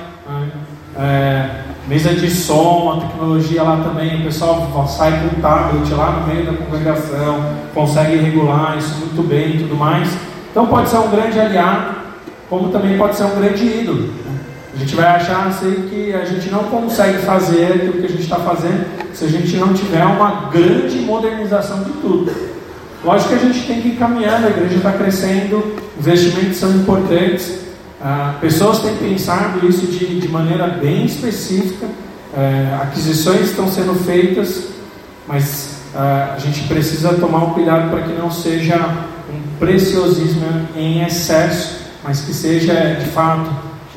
A: Mesa de som, a tecnologia lá também, o pessoal sai com o tablet lá no meio da congregação, consegue regular isso muito bem e tudo mais. Então pode ser um grande aliado, como também pode ser um grande ídolo. A gente vai achar assim, que a gente não consegue fazer aquilo que a gente está fazendo se a gente não tiver uma grande modernização de tudo. Lógico que a gente tem que ir caminhando, a igreja está crescendo, investimentos são importantes. Pessoas têm pensado isso de maneira bem específica, aquisições estão sendo feitas, mas a gente precisa tomar um cuidado para que não seja um preciosismo em excesso, mas que seja de fato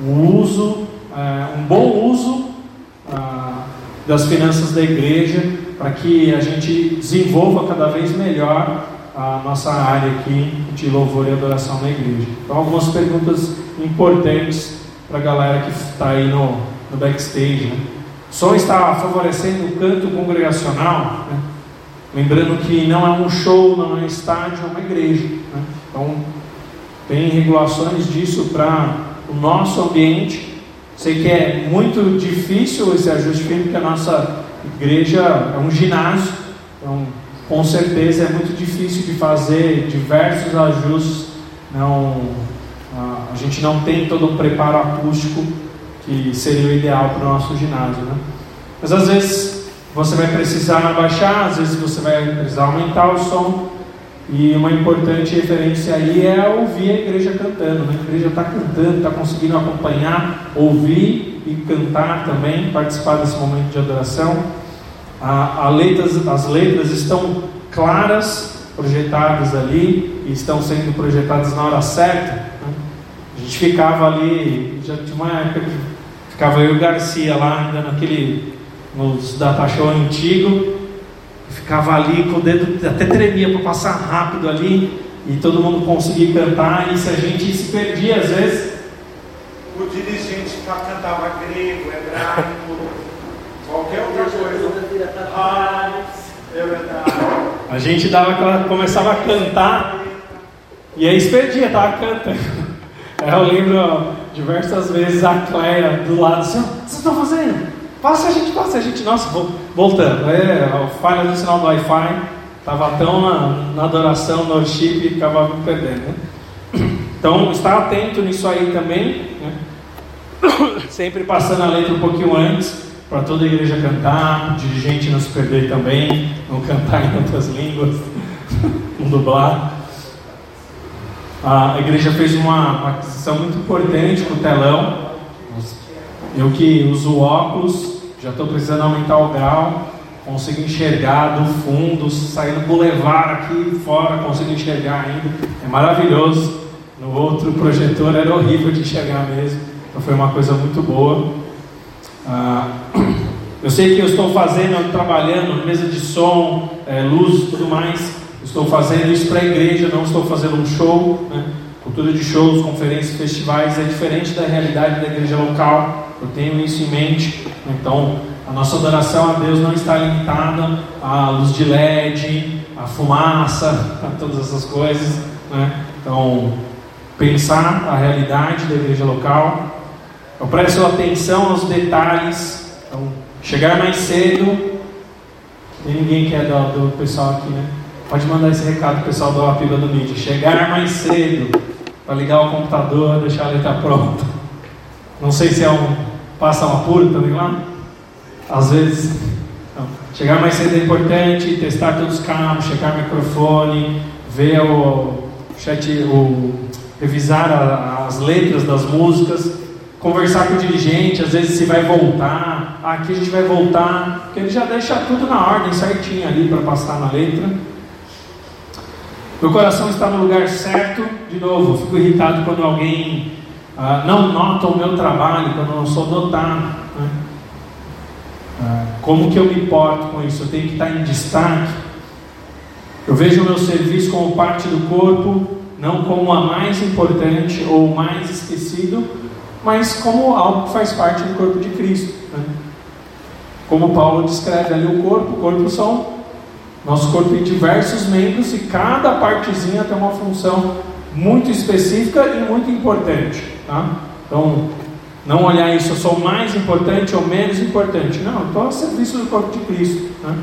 A: um bom uso das finanças da igreja, para que a gente desenvolva cada vez melhor a nossa área aqui de louvor e adoração na igreja. Então, algumas perguntas importantes para a galera que está aí no backstage, né? O som está favorecendo o canto congregacional, né? Lembrando que não é um show, não é um estádio, é uma igreja, né? Então tem regulações disso para o nosso ambiente. Sei que é muito difícil esse ajuste fino, porque a nossa igreja é um ginásio, então com certeza é muito difícil de fazer diversos ajustes. A gente não tem todo um preparo acústico que seria o ideal para o nosso ginásio, né? Mas às vezes você vai precisar abaixar, às vezes você vai precisar aumentar o som. E uma importante referência aí é ouvir a igreja cantando, né? A igreja está cantando, está conseguindo acompanhar, ouvir e cantar também, participar desse momento de adoração. As letras estão claras, projetadas ali, e estão sendo projetadas na hora certa, né? A gente ficava ali, já tinha uma época que ficava eu e o Garcia lá, ainda nos data show antigo, ficava ali com o dedo, até tremia para passar rápido ali, e todo mundo conseguia cantar, e se a gente se perdia às vezes.
C: O dirigente cantava grego, hebraico, qualquer outra coisa. É verdade.
A: A gente começava a cantar, e aí se perdia, estava cantando. Eu lembro diversas vezes a Cléia do lado assim: o que vocês estão fazendo? Passa a gente, nossa, voltando. A falha do sinal do Wi-Fi, estava tão na adoração, no worship, e acabava me perdendo, né? Então, está atento nisso aí também, né? Sempre passando a letra um pouquinho antes, para toda a igreja cantar, o dirigente não se perder também, não cantar em outras línguas, não dublar. A igreja fez uma aquisição muito importante com o telão. Eu que uso óculos, já estou precisando aumentar o grau, consigo enxergar do fundo, saindo do boulevard aqui fora, consigo enxergar ainda, é maravilhoso. No outro projetor era horrível de enxergar mesmo, então foi uma coisa muito boa. Eu sei que eu estou trabalhando, mesa de som, luz e tudo mais. Estou fazendo isso para a igreja, não estou fazendo um show, né? Cultura de shows, conferências, festivais é diferente da realidade da igreja local. Eu tenho isso em mente. Então, a nossa adoração a Deus não está limitada à luz de LED, à fumaça, a todas essas coisas, né? Então, pensar a realidade da igreja local. Eu presto atenção aos detalhes. Então, chegar mais cedo. Tem ninguém que é do pessoal aqui, né? Pode mandar esse recado pro pessoal da Apiba do Mídia. Chegar mais cedo para ligar o computador, deixar a letra pronta. Não sei se passa um apuro também lá. Às vezes. Não. Chegar mais cedo é importante, testar todos os cabos, checar o microfone, ver o chat, revisar as letras das músicas, conversar com o dirigente, às vezes se vai voltar. Aqui a gente vai voltar, porque ele já deixa tudo na ordem certinho ali para passar na letra. Meu coração está no lugar certo. De novo, eu fico irritado quando alguém não nota o meu trabalho, quando eu não sou dotado, né? Como que eu me porto com isso? Eu tenho que estar em destaque. Eu vejo o meu serviço como parte do corpo, não como a mais importante ou o mais esquecido, mas como algo que faz parte do corpo de Cristo, né? Como Paulo descreve ali o corpo são nosso corpo em diversos membros e cada partezinha tem uma função muito específica e muito importante, tá? Então, não olhar isso, eu sou mais importante ou menos importante. Não, eu estou a serviço do corpo de Cristo, né?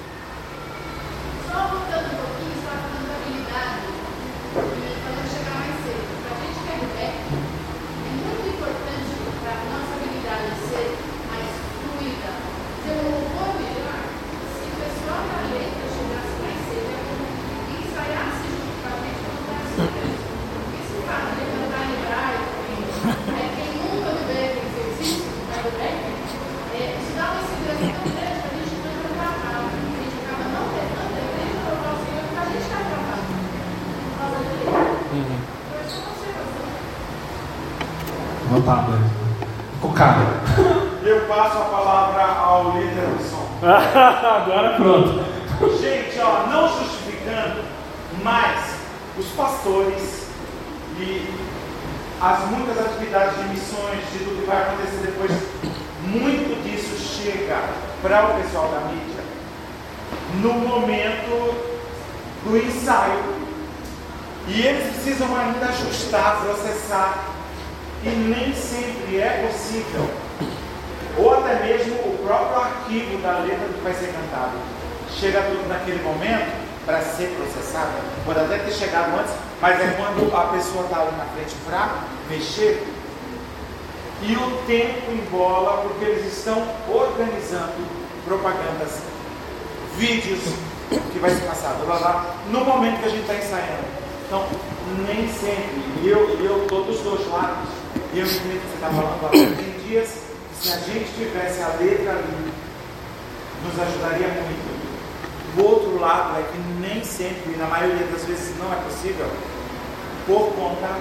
D: Só voltando um pouquinho, você estava falando da habilidade, para não chegar mais cedo. Para a gente que é mulher, é muito importante para a nossa habilidade ser mais fluida, ter um humor melhor. Se o pessoal da letra chegasse mais cedo, e ensaiasse juntamente com o braço dentro. Porque se para levantar em hebraico, quem nunca me deu exercício, isso dá uma segurança tão grande para a gente não trabalhar. A gente acaba não devendo colocar o Senhor porque a gente está trabalhando por causa dele. Então, essa é uma observação.
A: Notada. Cocada.
C: Eu passo a palavra ao líder do som.
A: Agora pronto.
C: Gente, ó, não justificando, mas os pastores e as muitas atividades de missões, de tudo que vai acontecer depois, muito disso chega para o pessoal da mídia no momento do ensaio. E eles precisam ainda ajustar, processar, e nem sempre é possível. Ou até mesmo o próprio arquivo da letra que vai ser cantado. Chega tudo naquele momento para ser processado. Pode até ter chegado antes, mas é quando a pessoa está ali na frente para mexer. E o tempo embola, porque eles estão organizando propagandas, vídeos que vai ser passado no momento que a gente está ensaiando. Então, nem sempre, e eu estou dos dois lados, e eu entendo que você está falando lá, tem dias que se a gente tivesse a letra ali, nos ajudaria muito. O outro lado é que nem sempre, na maioria das vezes não é possível, por conta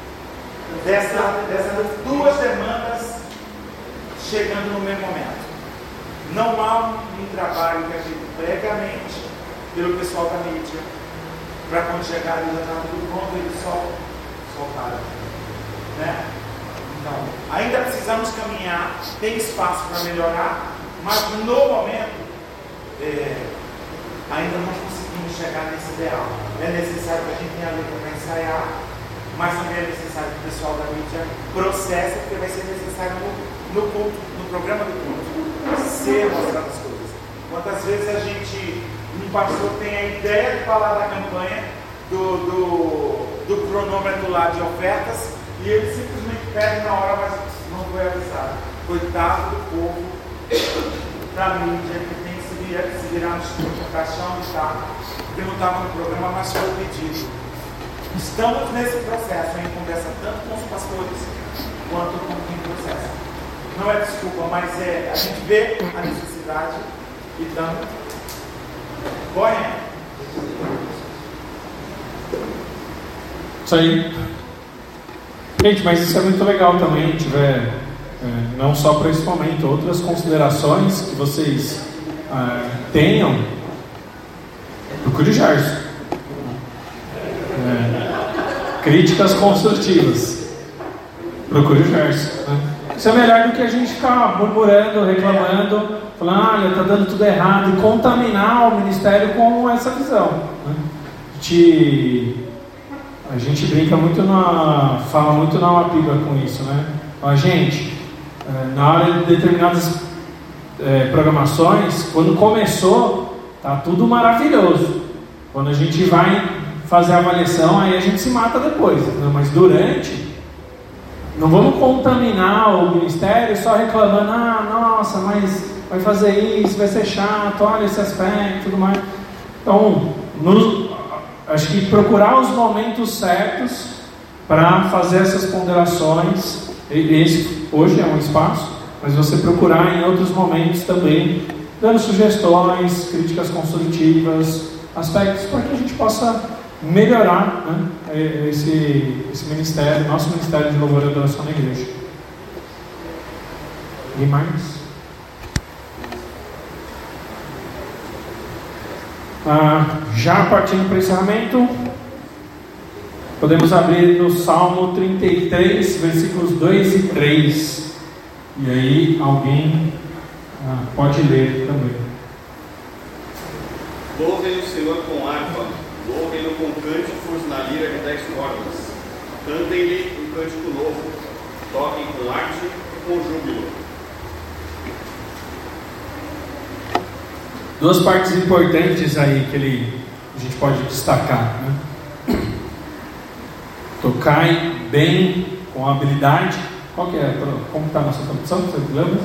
C: dessas duas demandas chegando no mesmo momento. Não há um trabalho que a gente previamente pelo pessoal da mídia, para quando chegar ali já está tudo pronto, eles só soltaram, né? Então, ainda precisamos caminhar, tem espaço para melhorar, mas no momento ainda não conseguimos chegar nesse ideal. É necessário que a gente tenha a letra para ensaiar, mas também é necessário que o pessoal da mídia processe, porque vai ser necessário no culto, no programa do culto, ser mostrado as coisas. Quantas vezes a gente, um pastor tem a ideia de falar da campanha, do cronômetro lá de ofertas, e ele simplesmente perde na hora, mas não foi avisado. Coitado do povo da mídia que tem que se virar no caixão de tá, porque não estava no programa, mas foi pedido. Estamos nesse processo, em conversa tanto com os pastores quanto com quem processa. Não é desculpa, mas a gente vê a necessidade e dando. Corre.
A: Isso aí. Gente, mas isso é muito legal também, tiver não só para esse momento, outras considerações que vocês tenham, procure Gerson. Críticas construtivas, procure o Gerson, né? Isso é melhor do que a gente ficar murmurando, reclamando, falando, olha, está dando tudo errado, e contaminar o ministério com essa visão, né? A gente brinca muito, fala muito na Amapiba com isso, né? A gente, na hora de determinadas programações, quando começou, tá tudo maravilhoso. Quando a gente vai fazer a avaliação, aí a gente se mata depois, né? Mas durante, não vamos contaminar o ministério só reclamando, nossa, mas vai fazer isso, vai ser chato, olha esse aspecto, tudo mais. Então, acho que procurar os momentos certos para fazer essas ponderações. Esse hoje é um espaço, mas você procurar em outros momentos também, dando sugestões, críticas construtivas, aspectos para que a gente possa melhorar, né, esse ministério, nosso ministério de louvor e adoração na igreja. E mais? Já partindo para o encerramento, podemos abrir no Salmo 33, versículos 2 e 3. E aí alguém pode ler também.
E: Louvem o Senhor com harpa, louvem-no com cânticos na lira de 10 cordas. Cantem-lhe um cântico novo, toquem com arte e com júbilo.
A: Duas partes importantes aí que a gente pode destacar, né? Tocai bem com habilidade. Qual que é? Como está a nossa tradução? Você lembra?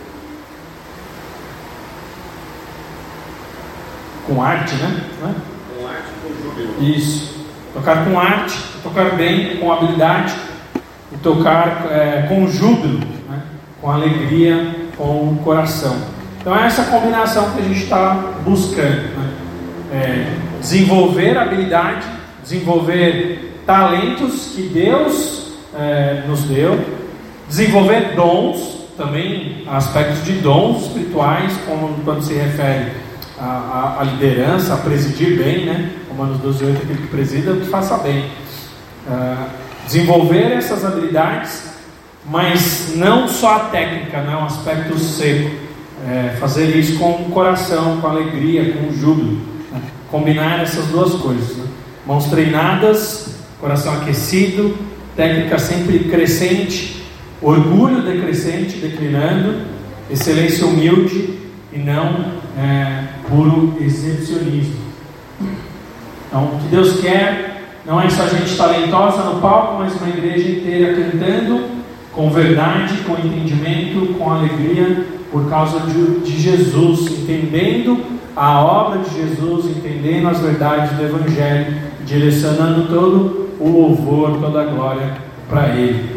A: Com arte, né?
E: Com arte e com júbilo.
A: Isso. Tocar com arte, tocar bem, com habilidade, e tocar com júbilo, né? Com alegria, com o coração. Então é essa combinação que a gente está buscando, né? Desenvolver habilidade, desenvolver talentos que Deus nos deu, desenvolver dons, também aspectos de dons espirituais, como quando se refere à liderança, a presidir bem, né? Romanos 12:8, aquele que presida, que faça bem. Desenvolver essas habilidades, mas não só a técnica, né? Um aspecto seco. Fazer isso com o coração, com alegria, com júbilo, né? Combinar essas duas coisas, né? Mãos treinadas, coração aquecido, técnica sempre crescente, orgulho decrescente, declinando, excelência humilde e não puro exibicionismo. Então, o que Deus quer não é só gente talentosa no palco, mas uma igreja inteira cantando com verdade, com entendimento, com alegria, por causa de Jesus, entendendo a obra de Jesus, entendendo as verdades do Evangelho, direcionando todo o louvor, toda a glória para Ele.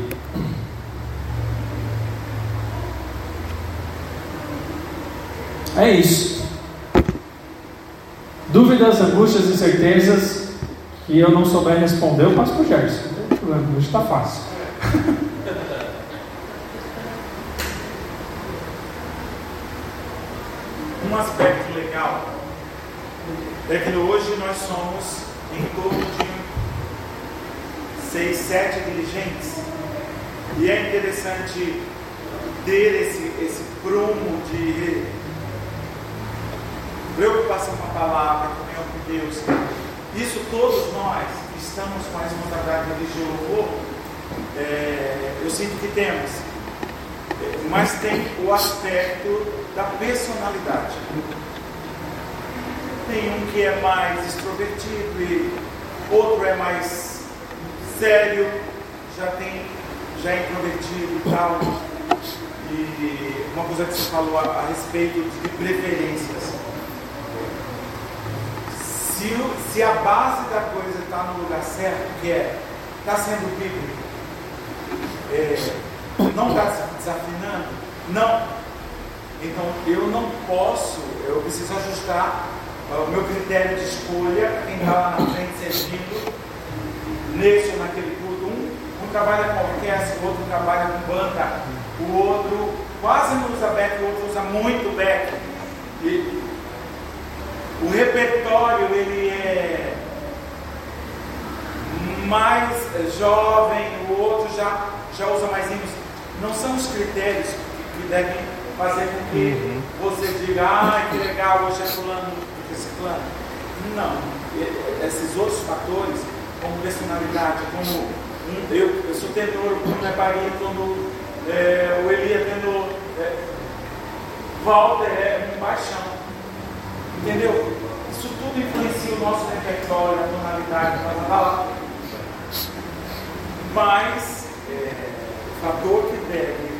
A: É isso. Dúvidas, angústias, incertezas que eu não souber responder, eu passo para o Gerson. Não tem problema, hoje está fácil.
C: Um aspecto legal é que hoje nós somos em torno de 6, 7 dirigentes, e é interessante ter esse prumo de preocupação com a palavra, comunhão com Deus. Isso todos nós que estamos com a responsabilidade de louvor, eu sinto que temos, mas tem o aspecto da personalidade. Tem um que é mais extrovertido e outro é mais sério, já é introvertido e tal. E uma coisa que você falou a respeito de preferências. Se a base da coisa está no lugar certo, que está sendo bíblico, não está desafinando, não. Então eu preciso ajustar o meu critério de escolha, quem está lá na frente servindo, nesse ou naquele culto. Um trabalha com orquestra, o outro trabalha com banda, o outro quase não usa back, o outro usa muito back. E o repertório ele é mais jovem, o outro já usa mais hinos. Não são os critérios que devem fazer com que você diga, que legal, hoje é fulano do que esse fulano. Não, esses outros fatores, como personalidade, como eu sou tenor, o Bruno é barítono, o Eli é tenor, Walter é um baixão, entendeu? Isso tudo influencia o nosso repertório, a tonalidade, mas o fator que deve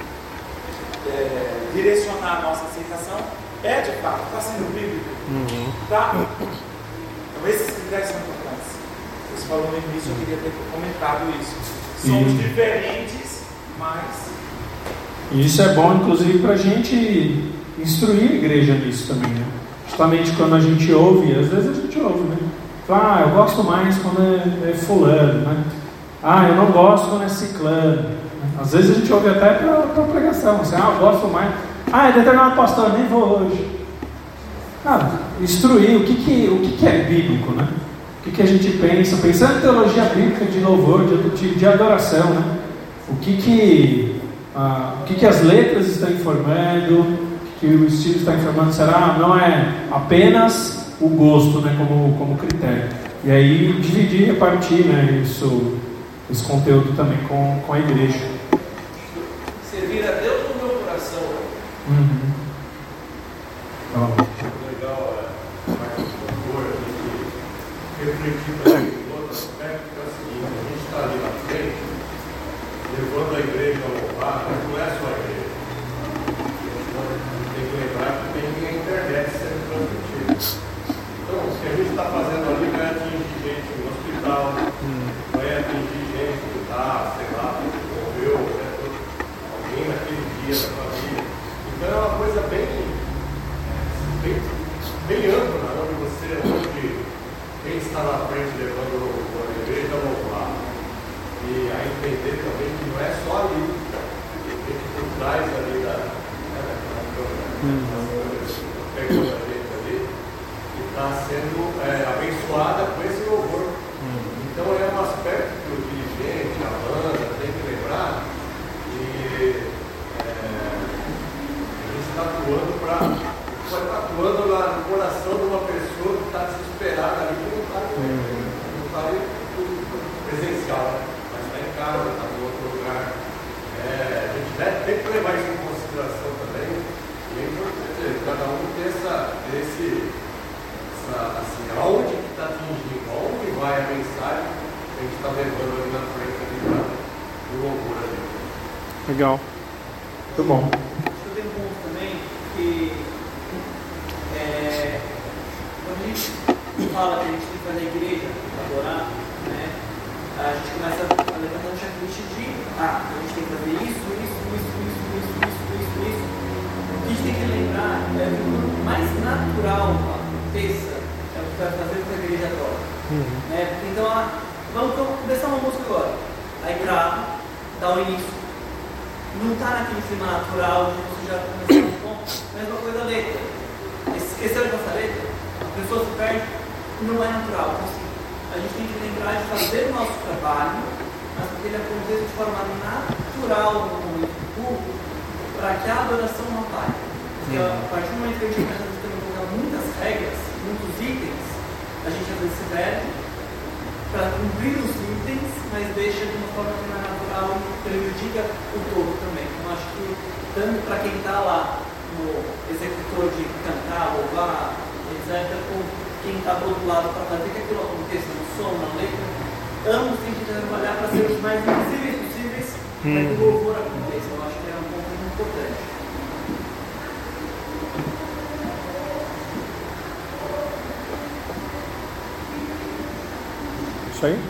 C: direcionar a nossa aceitação de fato, está sendo bíblico. Tá? Então esses critérios são importantes. Você falou no início, eu queria ter comentado isso. Somos diferentes, mas...
A: Isso é bom, inclusive, para a gente instruir a igreja nisso também, né? Justamente quando a gente ouve, às vezes a gente ouve, né? Fala, eu gosto mais quando é fulano, né? Eu não gosto quando é ciclano. Às vezes a gente ouve até para pregação, assim, eu gosto mais. É determinado pastor, nem vou hoje. instruir o que é bíblico, né? O que a gente pensa, pensando em teologia bíblica de louvor, de adoração, né? O que as letras estão informando, o que o estilo está informando, será? Não é apenas o gosto, né, como critério. E aí dividir e repartir, né, esse conteúdo também com a igreja.
F: Servir a Deus no meu coração. Legal, a parte do louvor, a gente refletir também em outro aspecto, que é o seguinte: a gente está ali na frente, levando a igreja a louvar, mas não é só a igreja. Tem que lembrar que tem a internet sendo transmitida. Então, o que a gente está fazendo ali vai atingir gente no hospital, vai atingir gente que está, sei lá, morreu, né, alguém naquele dia da família. Então é uma coisa bem ampla, onde quem está na frente levando a igreja a louvar. E a entender também que não é só ali, tem que por trás ali daquela câmera, pegando a gente ali, que está sendo abençoada com esse louvor. Então é um aspecto que o dirigente, a banda, tem que lembrar que a gente está atuando lá no coração de uma pessoa que está desesperada ali, que não está ali presencial, né? Mas está em casa, está em outro lugar. A gente tem que levar isso em consideração também. E é importante cada um ter assim, aonde que está atingindo, aonde vai a mensagem que a gente está levando ali na frente ali do louvor ali.
A: Legal. Muito bom.
B: Eu tenho um ponto também que quando a gente fala que a gente tem que fazer a igreja adorar, né, a gente começa a levantar um checklist de a gente tem que fazer isso. O que a gente tem que lembrar é que o mais natural aconteça é o que vai fazer com que a igreja adora. Né? Então, vamos começar uma música agora. Aí grava, dá o início. Não está naquele clima natural de você já começar um ponto. Mesma coisa a letra. Esqueceu de passar a letra? A pessoa se perde. Não é natural. Então, assim, a gente tem que lembrar de fazer o nosso trabalho, mas que ele aconteça de forma natural no momento do culto, para que a adoração não pare. Porque a partir do momento que a gente começa a colocar muitas regras, muitos itens, a gente às vezes se perde para cumprir os itens, mas deixa de uma forma que não é natural e prejudica o todo também. Então acho que tanto para quem está lá no executor de cantar, louvar, etc., como quem está do outro lado para fazer que aquilo aconteça no som, na letra, ambos têm que trabalhar para ser os mais invisíveis possíveis para que o louvor aconteça. Eu acho que é um ponto muito importante.
A: Isso aí.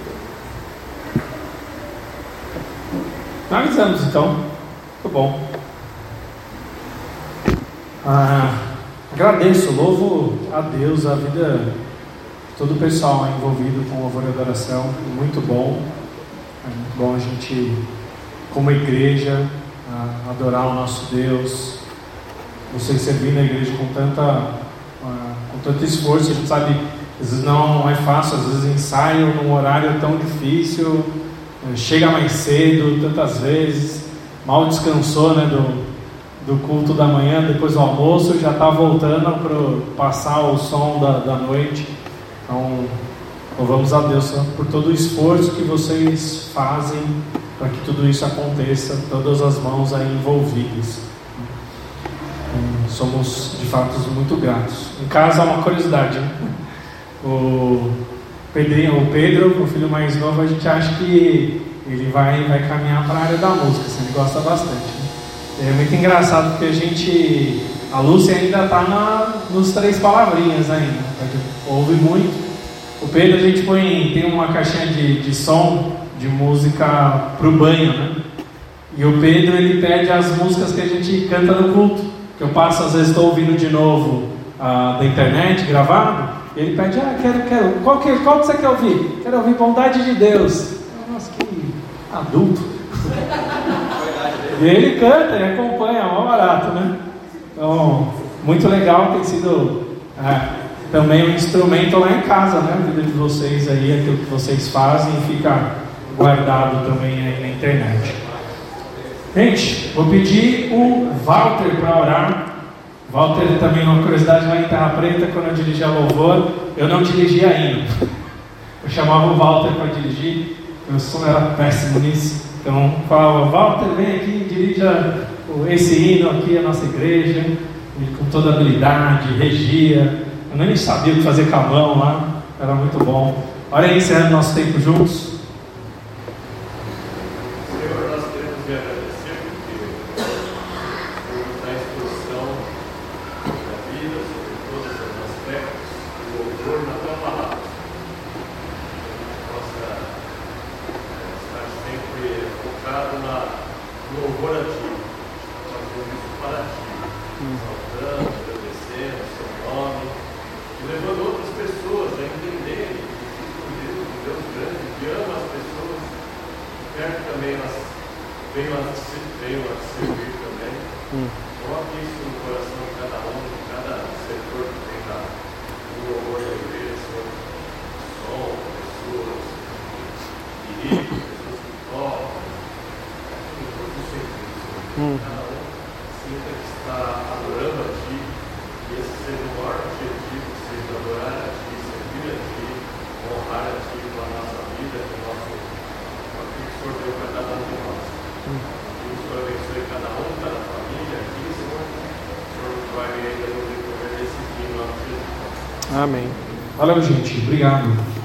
A: Finalizamos então. Muito bom. Agradeço, louvo a Deus, a vida de todo o pessoal envolvido com louvor e adoração. Muito bom. É muito bom a gente, como igreja, adorar o nosso Deus. Vocês servindo a igreja com tanto esforço. A gente sabe, às vezes não é fácil, às vezes ensaio num horário tão difícil, chega mais cedo, tantas vezes, mal descansou, né, do culto da manhã, depois do almoço, já está voltando para passar o som da noite. Então, louvamos a Deus por todo o esforço que vocês fazem para que tudo isso aconteça, todas as mãos aí envolvidas. Somos, de fato, muito gratos. Em casa, uma curiosidade, né? O Pedro, o filho mais novo, a gente acha que ele vai caminhar para a área da música, assim, ele gosta bastante, né? É muito engraçado porque a Lúcia ainda está nos 3 palavrinhas ainda, ouve muito. O Pedro, a gente tem uma caixinha de som, de música para o banho, né? E o Pedro, ele pede as músicas que a gente canta no culto, que eu passo, às vezes estou ouvindo de novo da internet, gravado, e ele pede, quero, qual que você quer ouvir? Quero ouvir Bondade de Deus. Nossa, que adulto. E ele canta e acompanha, é mó barato, né? Então, muito legal, tem sido também um instrumento lá em casa, né? A vida de vocês aí, aquilo que vocês fazem, fica guardado também aí na internet. Gente, vou pedir o Walter para orar. Walter também, uma curiosidade, lá em Terra Preta, quando eu dirigia louvor, eu não dirigia ainda. Eu chamava o Walter para dirigir, meu som era péssimo nisso. Então eu falava, Walter, vem aqui, dirija esse hino aqui, a nossa igreja, e com toda habilidade, regia. Eu nem sabia o que fazer com a mão lá, era muito bom. Olha aí, encerrando nosso tempo juntos.
F: Senhor, nós queremos te agradecer porque a exposição da vida sobre todos os aspectos, o louvor na tua palavra. Possa estar sempre focado no louvor a ti, fazendo isso para ti, exaltando, agradecendo o seu nome. E levando outras pessoas a entenderem que existe um Deus grande, que ama as pessoas, quer que também elas venham a servir também. Coloque isso no coração de cada um, de cada setor que tem no louvor da igreja, Senhor. Som, pessoas, dirigem, pessoas que tocam, em todos os sentidos, Senhor. Cada um sinta que está adorando a Ti, e esse seja o maior objetivo, seja adorar a Ti, servir a Ti, honrar a Ti com a nossa vida, com o que o Senhor deu para cada um de nós. Que o Senhor abençoe cada um, cada família aqui, Senhor. O Senhor vai ainda no decorrer desse dia, em nome de Jesus.
A: Amém. Valeu, gente. Obrigado.